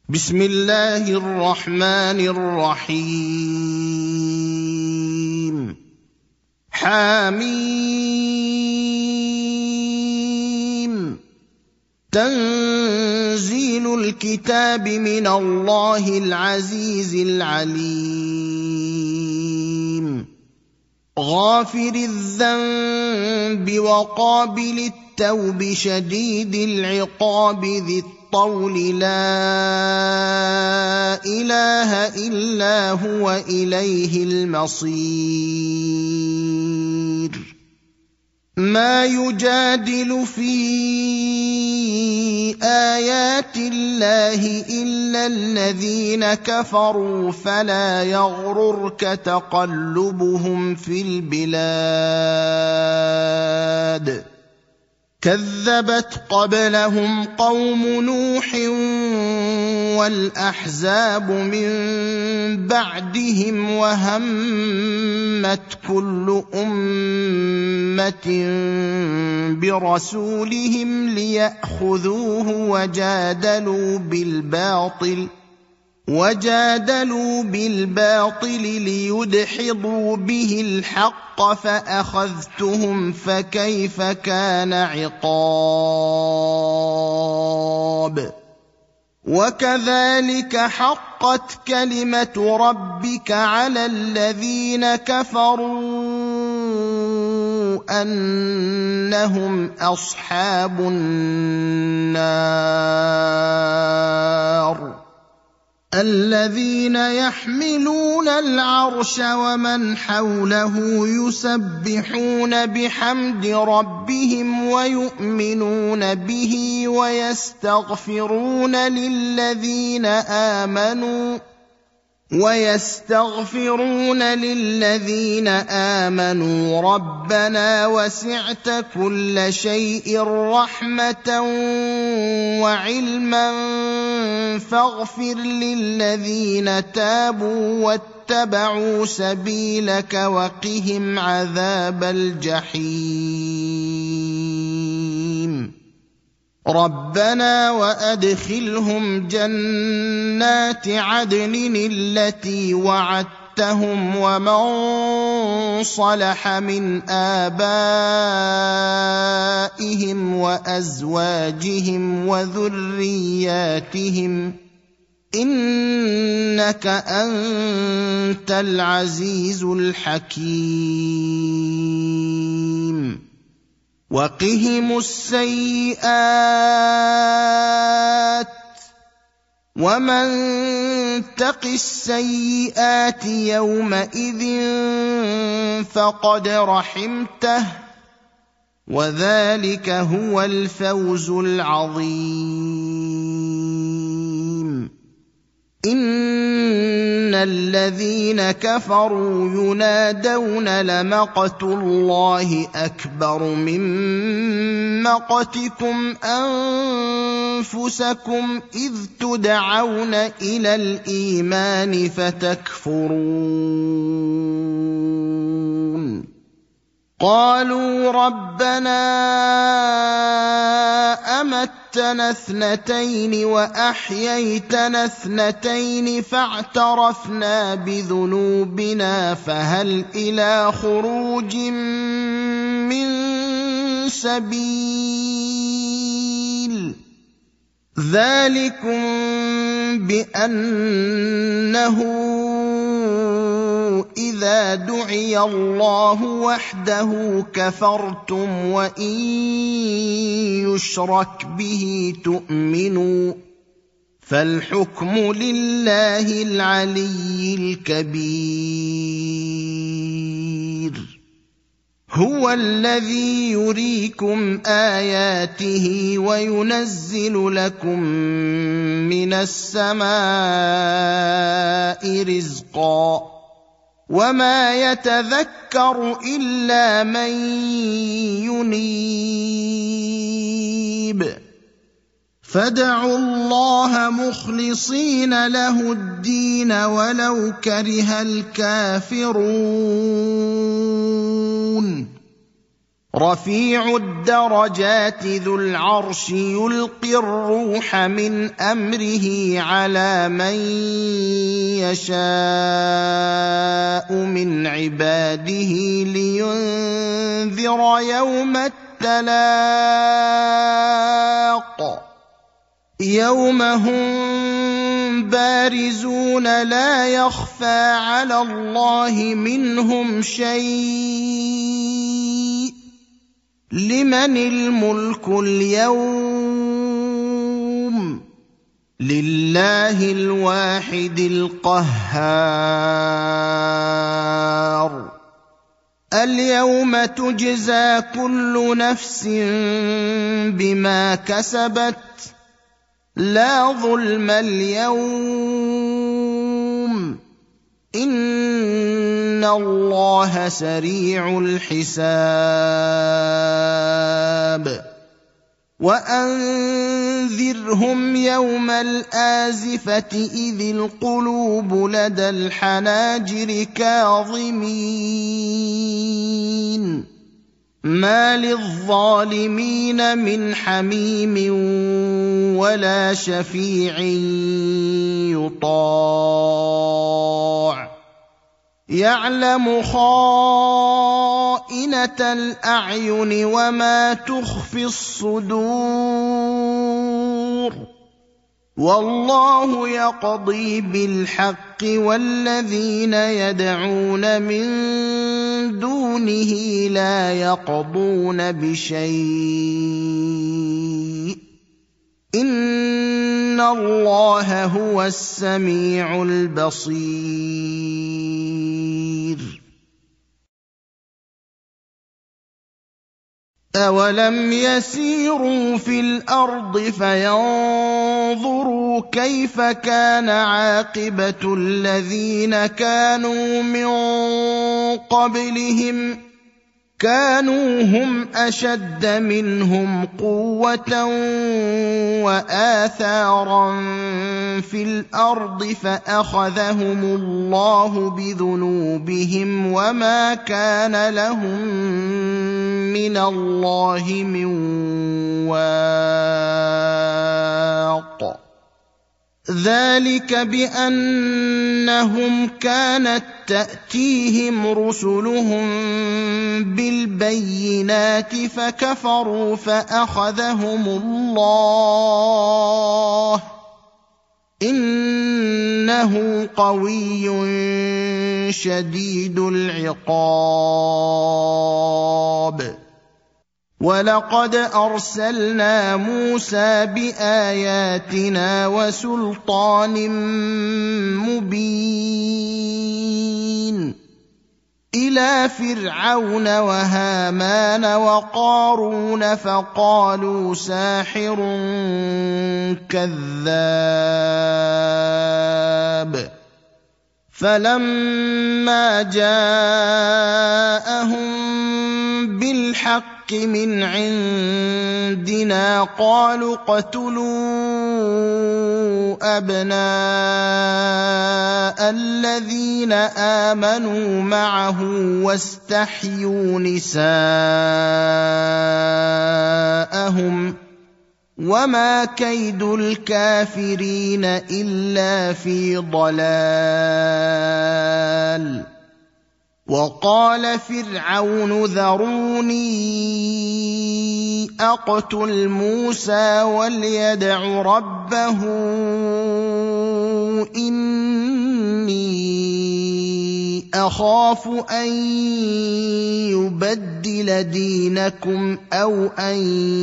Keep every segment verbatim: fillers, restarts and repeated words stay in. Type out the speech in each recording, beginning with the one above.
بسم الله الرحمن الرحيم. حميم. تنزيل الكتاب من الله العزيز العليم. غافر الذنب وقابل التوب شديد العقاب ذي الطول لا إله إلا هو إليه المصير. ما يجادل في آيات الله إلا الذين كفروا فلا يغررك تقلبهم في البلاد. كذبت قبلهم قوم نوح والأحزاب من بعدهم وهمت كل أمة برسولهم ليأخذوه وجادلوا بالباطل وجادلوا بالباطل ليدحضوا به الحق فأخذتهم فكيف كان عقاب. وكذلك حقت كلمة ربك على الذين كفروا أنهم أصحاب النار. الذين يحملون العرش ومن حوله يسبحون بحمد ربهم ويؤمنون به ويستغفرون للذين آمنوا ويستغفرون للذين آمنوا ربنا وسعت كل شيء رحمة وعلما فاغفر للذين تابوا واتبعوا سبيلك وقهم عذاب الجحيم. ربنا وأدخلهم جنات عدن التي وعدتهم ومن صلح من آبائهم وأزواجهم وذرياتهم إنك أنت العزيز الحكيم. وقهم السيئات ومن تق السيئات يومئذ فقد رحمته وذلك هو الفوز العظيم. إن الذين كفروا ينادون لمقت الله أكبر من مقتكم أنفسكم إذ تدعون إلى الإيمان فتكفرون. قالوا ربنا أمتنا اثنتين وأحييتنا اثنتين فاعترفنا بذنوبنا فهل إلى خروج من سبيل. ذلكم بأنه إذا دعي الله وحده كفرتم وإن يشرك به تؤمنوا فالحكم لله العلي الكبير. هو الذي يريكم آياته وينزل لكم من السماء رزقا وما يتذكر إلا من ينيب. فادعوا الله مخلصين له الدين ولو كره الكافرون. رفيع الدرجات ذو العرش يلقي الروح من امره على من يشاء من عباده لينذر يوم التلاق يوم هم بارزون لا يخفى على الله منهم شيء لمن الملك اليوم لله الواحد القهار اليوم تجزى كل نفس بما كسبت لا ظلم اليوم إن الله سريع الحساب وأنذرهم يوم الآزفة إذ القلوب لدى الحناجر كاظمين ما للظالمين من حميم ولا شفيع يطاع يعلم خائنة الأعين وما تخفي الصدور والله يقضي بالحق والذين يدعون من دونه لا يقضون بشيء إن الله هو السميع البصير أولم يسيروا في الأرض فينظروا كيف كان عاقبة الذين كانوا من قبلهم كانوا هم أشد منهم قوة وآثارا في الأرض فأخذهم الله بذنوبهم وما كان لهم من الله من واق ذلك بأنهم كانت تأتيهم رسلهم بالبينات فكفروا فأخذهم الله إنه قوي شديد العقاب ولقد أرسلنا موسى بآياتنا وسلطان مبين إلى فرعون وهامان وقارون فقالوا ساحر كذاب فلما جاءهم بالحق من عندنا قالوا اقتلوا أبناء الذين آمنوا معه واستحيوا نساءهم وما كيد الكافرين إلا في ضلال وقال فرعون ذروني أقتل موسى وليدع ربه إني أخاف أن يبدل دينكم أو أن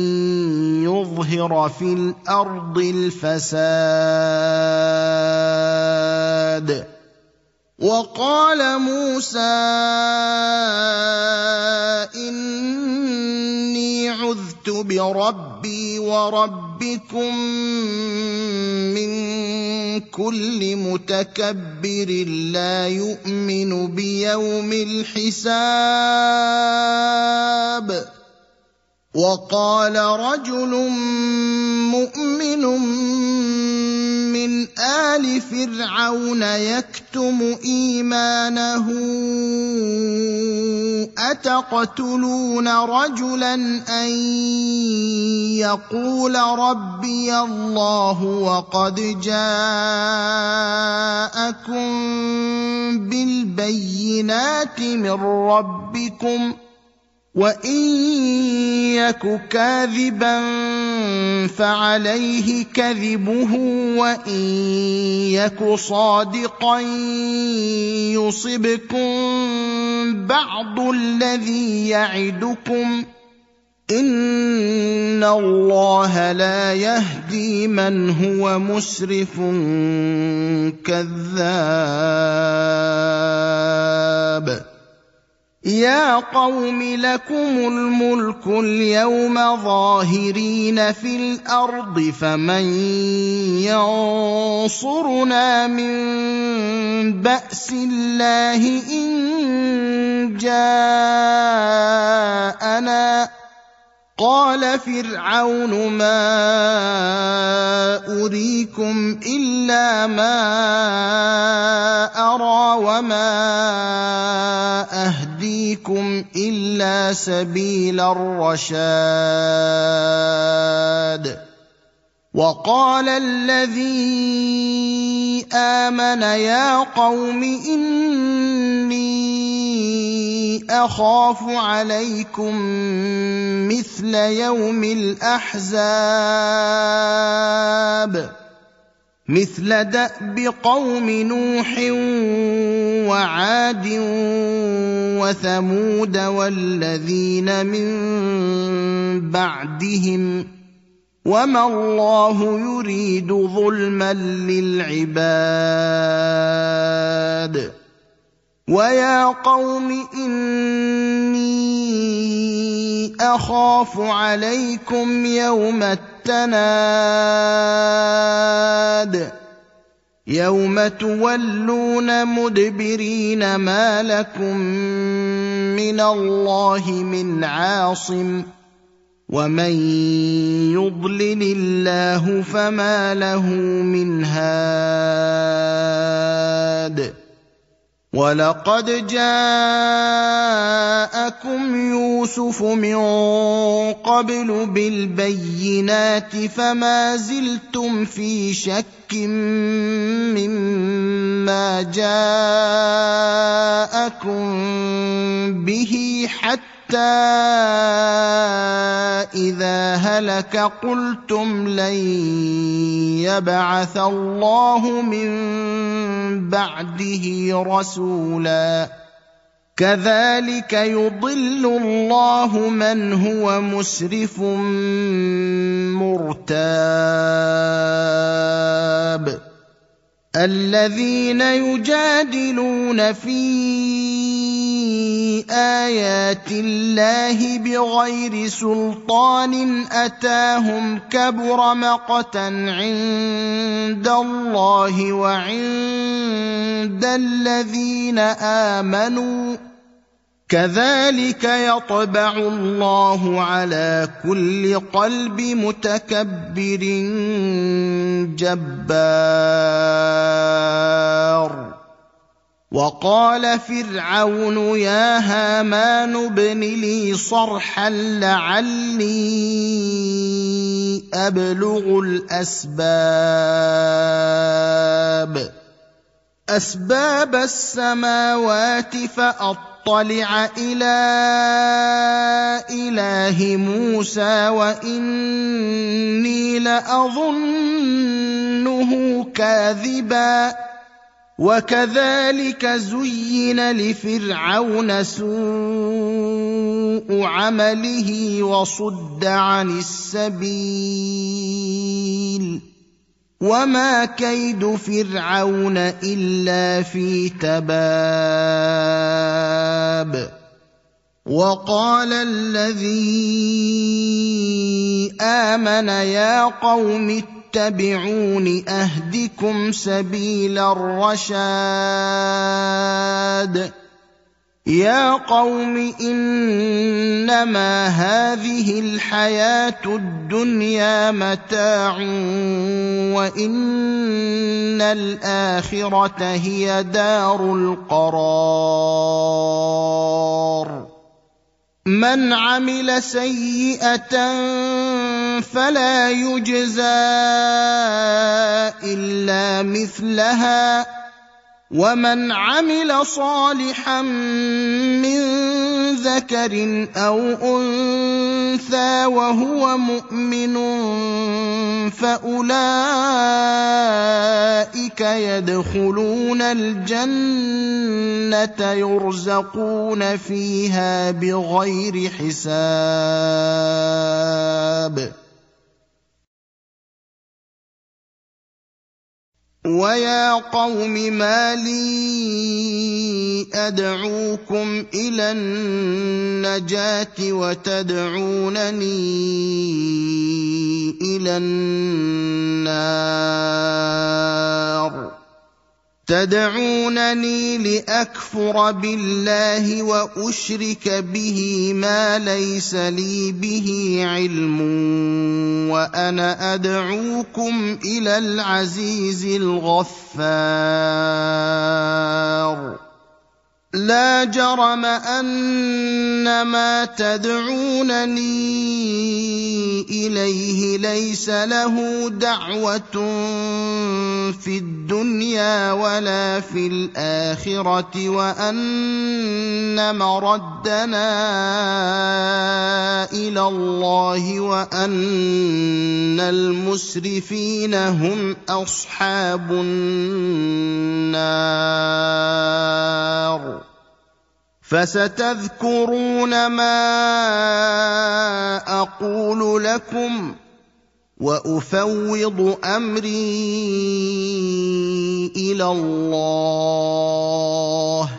يظهر في الأرض الفساد وقال موسى إني عذت بربي وربكم من كل متكبر لا يؤمن بيوم الحساب وقال رجل مؤمن من آل لفرعون يكتم إيمانه أتقتلون رجلا أن يقول ربي الله وقد جاءكم بالبينات من ربكم وإن يك كاذبا فعليه كذبه وإن يك صادقا يصبكم بعض الذي يعدكم إن الله لا يهدي من هو مسرف كذاب يا قوم لكم الملك اليوم ظاهرين في الأرض فمن ينصرنا من بأس الله إن جاءنا قال فرعون ما أريكم إلا ما أرى وما أهديكم إلا سبيل الرشاد وقال الذي آمن يا قوم إني أخاف عليكم مثل يوم الأحزاب مثل دأب قوم نوح وعاد وثمود والذين من بعدهم وما الله يريد ظلما للعباد ويا قوم إني أخاف عليكم يوم التناد يوم تولون مدبرين ما لكم من الله من عاصم ومن يضلل الله فما له من هاد ولقد جاءكم يوسف من قبل بالبينات فما زلتم في شك مما جاءكم به حتى إذا هلك قلتم لن يبعث الله من بعده رسولا كذلك يضل الله من هو مسرف مرتاب الذين يجادلون في آيات الله بغير سلطان أتاهم كبر مقتا عند الله وعند الذين آمنوا كذلك يطبع الله على كل قلب متكبر جبار وقال فرعون يا هامان ابن لي صرحا لعلي أبلغ الأسباب أسباب السماوات فأطلع إلى إله موسى وإني لأظنه كاذبا وكذلك زين لفرعون سوء عمله وصد عن السبيل وما كيد فرعون إلا في تباب وقال الذي آمن يا قوم اتبعون أهدكم سبيل الرشاد يا قوم إنما هذه الحياة الدنيا متاع وإن الآخرة هي دار القرار من عمل سيئة فلا يجزى إلا مثلها ومن عمل صالحا من ذكر أو أنثى وهو مؤمن فأولئك يدخلون الجنة يرزقون فيها بغير حساب ويا قوم ما لي أدعوكم إلى النجاة وتدعونني إلى النار تدعونني لأكفر بالله وأشرك به ما ليس لي به علم وأنا أدعوكم إلى العزيز الغفار لا جرم أن ما تدعونني إليه ليس له دعوة في الدنيا ولا في الآخرة وأن مردنا إلى الله وأن المسرفين هم أصحاب النار فستذكرون ما أقول لكم وأفوض أمري إلى الله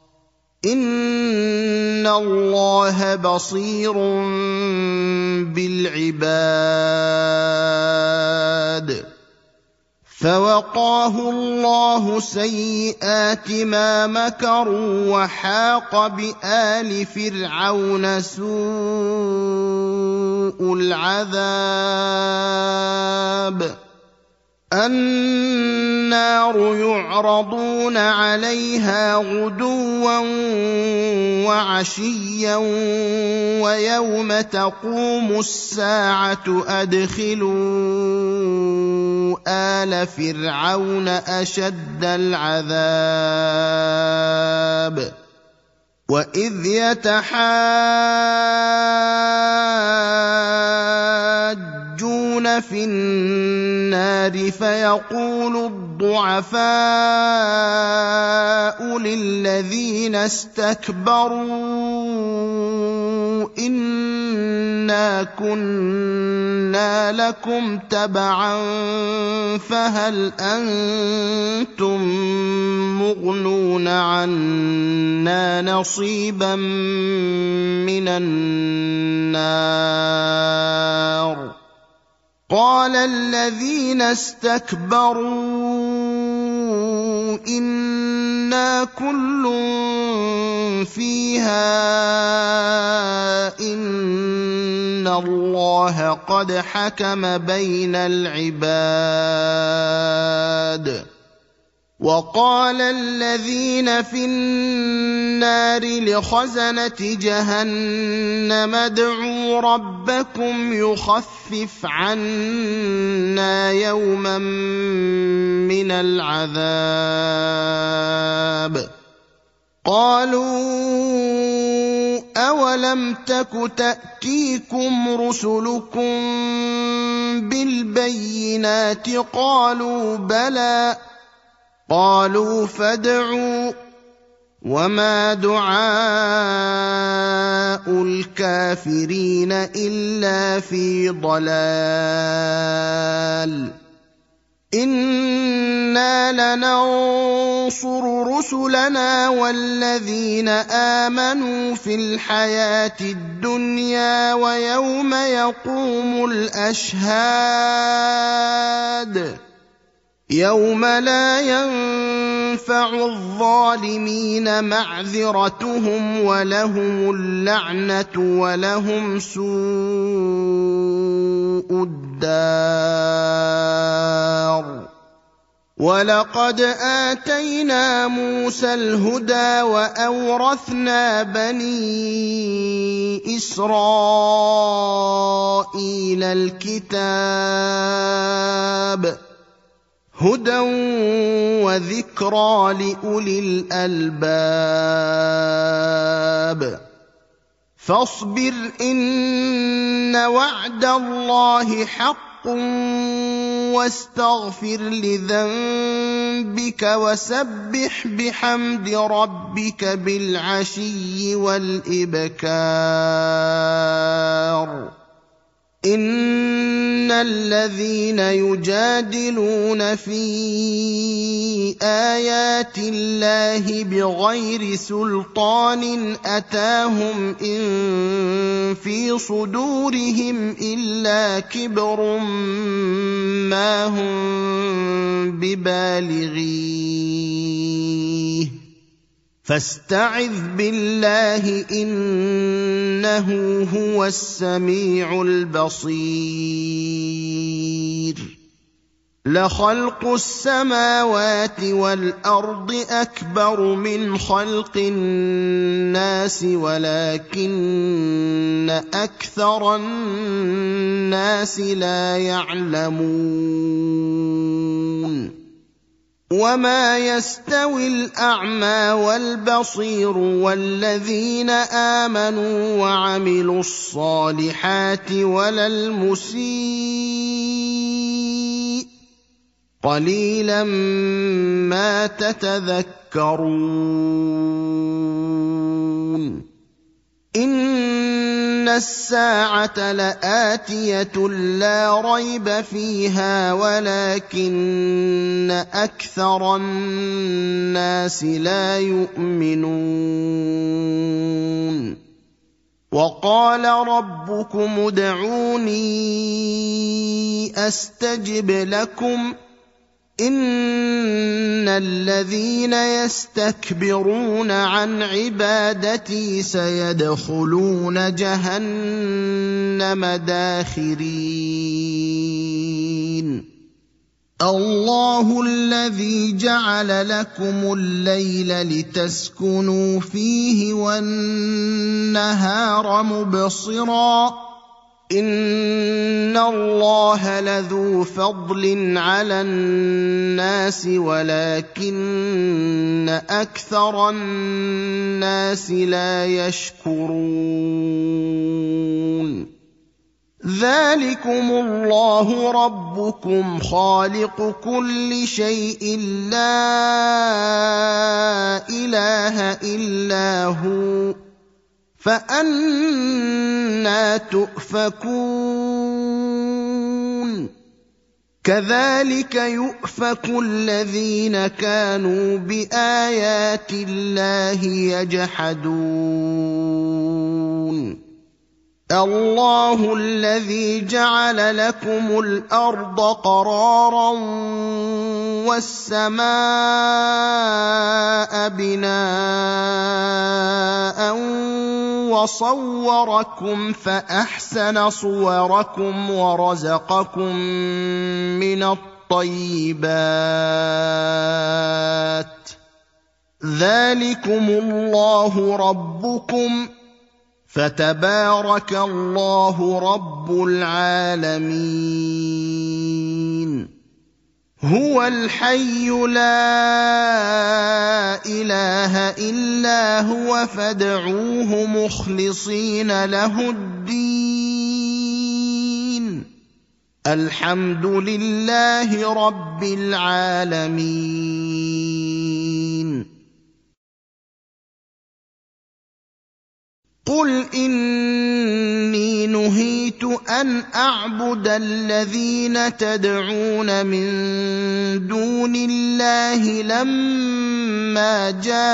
إن الله بصير بالعباد فوقاه الله سيئات ما مكروا وحاق بآل فرعون سوء العذاب النار يعرضون عليها غدوا وعشيا ويوم تقوم الساعة أدخلوا آل فرعون أشد العذاب وإذ يتحاجون في النار فيقول الضعفاء للذين استكبروا إنا كنا لكم تبعا فهل أنتم مغنون عنا نصيبا من النار قال الذين استكبروا إنا كل فيها إن الله قد حكم بين العباد وقال الذين في النار لخزنة جهنم ادعوا ربكم يخفف عنا يوما من العذاب قالوا أولم تك تأتيكم رسلكم بالبينات قالوا بلى قالوا فادعوا وما دعاء الكافرين إلا في ضلال إنا لننصر رسلنا والذين آمنوا في الحياة الدنيا ويوم يقوم الأشهاد يوم لا ينفع تنفع الظالمين معذرتهم ولهم اللعنة ولهم سوء الدار. ولقد آتينا موسى الهدى وأورثنا بني إسرائيل الكتاب هدى وذكرى لأولي الألباب. فاصبر إن وعد الله حق واستغفر لذنبك وسبح بحمد ربك بالعشي والإبكار. إن الذين يجادلون في آيات الله بغير سلطان أتاهم إن في صدورهم إلا كبر ما هم ببالغيه فاستعذ بالله إنه هو السميع البصير. لخلق السماوات والأرض أكبر من خلق الناس ولكن أكثر الناس لا يعلمون. وما يستوي الأعمى والبصير والذين آمنوا وعملوا الصالحات ولا المسيء قليلا ما تتذكرون. إن الساعة لآتية لا ريب فيها ولكن أكثر الناس لا يؤمنون. وقال ربكم ادعوني أستجب لكم إن الذين يستكبرون عن عبادتي سيدخلون جهنم داخرين. الله الذي جعل لكم الليل لتسكنوا فيه والنهار مبصرا إن الله لذو فضل على الناس ولكن أكثر الناس لا يشكرون. ذلكم الله ربكم خالق كل شيء لا إله إلا هو فأنى تؤفكون. كذلك يؤفك الذين كانوا بآيات الله يجحدون. الله الذي جعل لكم الأرض قرارا والسماء بناء وصوركم فأحسن صوركم ورزقكم من الطيبات. ذلكم الله ربكم فتبارك الله رب العالمين. هو الحي لا إله إلا هو فادعوه مخلصين له الدين الحمد لله رب العالمين. قل إني نهيت أن أعبد الذين تدعون من دون الله لما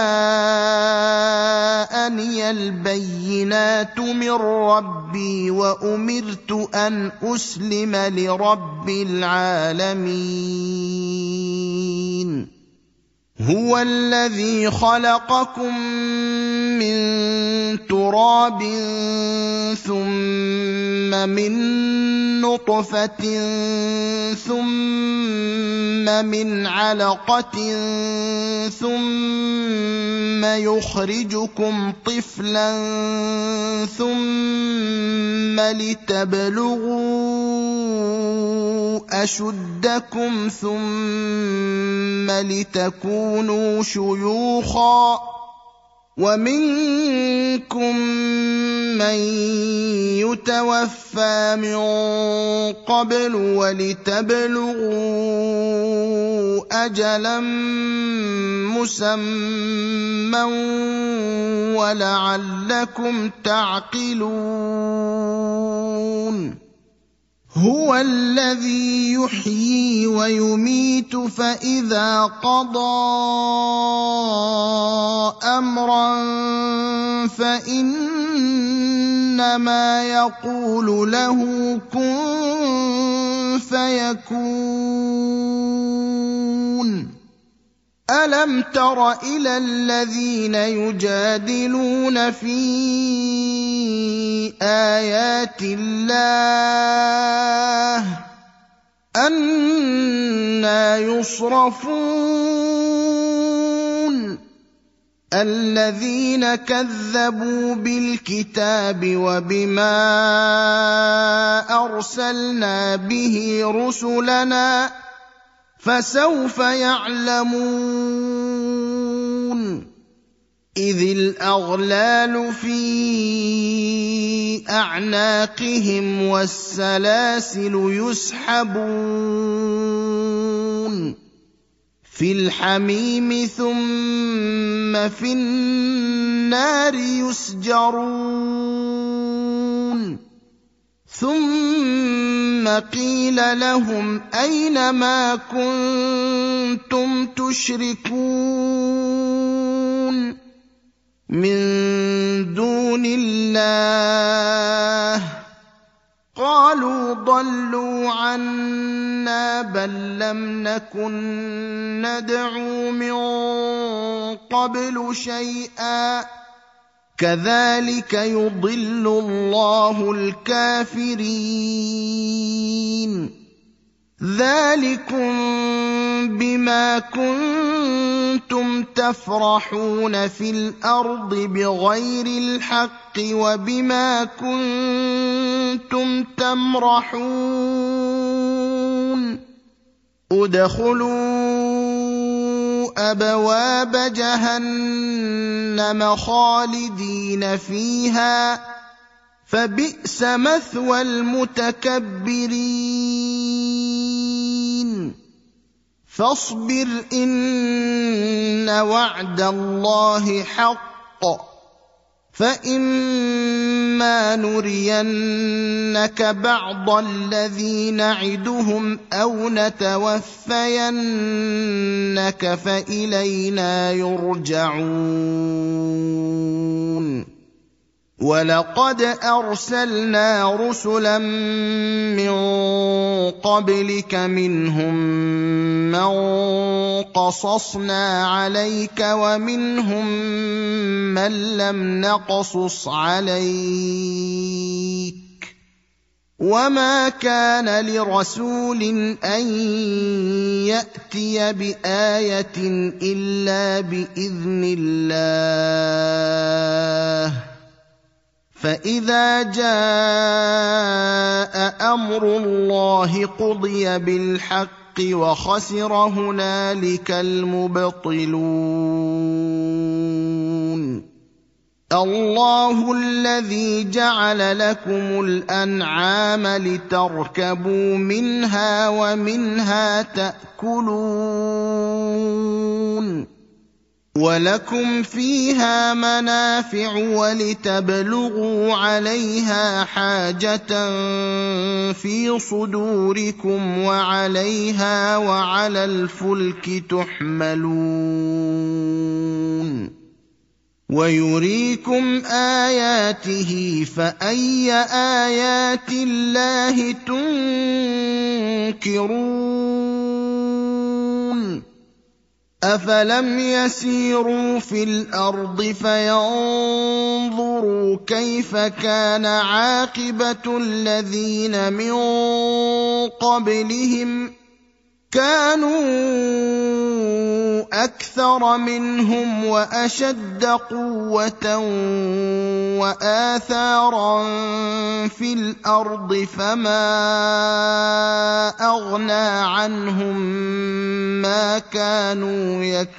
جاءني البينات من ربي وأمرت أن أسلم لرب العالمين. هو الذي خلقكم من تراب ثم من نطفة ثم من علقة ثم يخرجكم طفلا ثم لتبلغوا أشدكم ثم لتكونوا شيوخا ومنكم من يتوفى من قبل ولتبلغوا أجلا مسمى ولعلكم تعقلون هو الذي يحيي ويميت فإذا قضى أمرا فإنما يقول له كن فيكون ألم تر إلى الذين يجادلون في آيات الله أنى يصرفون الذين كذبوا بالكتاب وبما أرسلنا به رسلنا فسوف يعلمون إذ الأغلال في أعناقهم والسلاسل يسحبون في الحميم ثم في النار يسجرون ثم قيل لهم أين ما كنتم تشركون من دون الله قالوا ضلوا عنا بل لم نكن ندعو من قبل شيئا كذلك يضل الله الكافرين ذلكم بما كنتم تفرحون في الأرض بغير الحق وبما كنتم تمرحون ادخلوا أبواب جهنم خالدين فيها فبئس مثوى المتكبرين فاصبر إن وعد الله حق فإما نرينك بعض الذي نعدهم أو نتوفينك فإلينا يرجعون ولقد أرسلنا رسلا من قبلك منهم من قصصنا عليك ومنهم من لم نقصص عليك وما كان لرسول أن يأتي بآية إلا بإذن الله فإذا جاء أمر الله قضي بالحق وخسر هنالك المبطلون الله الذي جعل لكم الأنعام لتركبوا منها ومنها تأكلون ولكم فيها منافع ولتبلغوا عليها حاجة في صدوركم وعليها وعلى الفلك تحملون ويريكم آياته فأي آيات الله تنكرون أفلم يسيروا في الأرض فينظروا كيف كان عاقبة الذين من قبلهم كانوا أكثر منهم وأشد قوة وآثارا في الأرض فما أغنى عنهم ما كانوا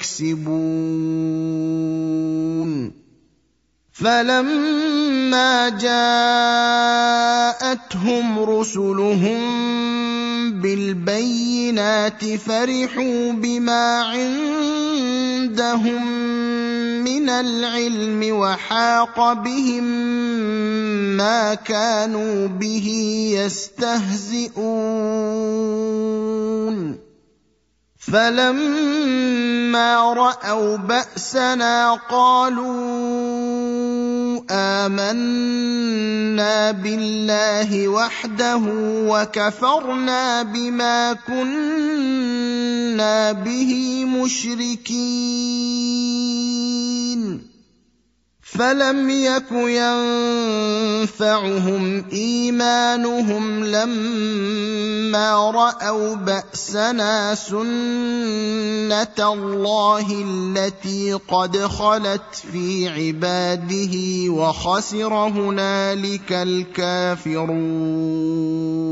يكسبون فلما جاءتهم رسلهم بالبينات فرحوا بما عندهم من العلم وحاق بهم ما كانوا به يستهزئون فلما رأوا بأسنا قالوا آمنا بالله وحده وكفرنا بما كنا به مشركين فلم يك ينفعهم إيمانهم لما رأوا بأسنا سنة الله التي قد خلت في عباده وخسر هنالك الكافرون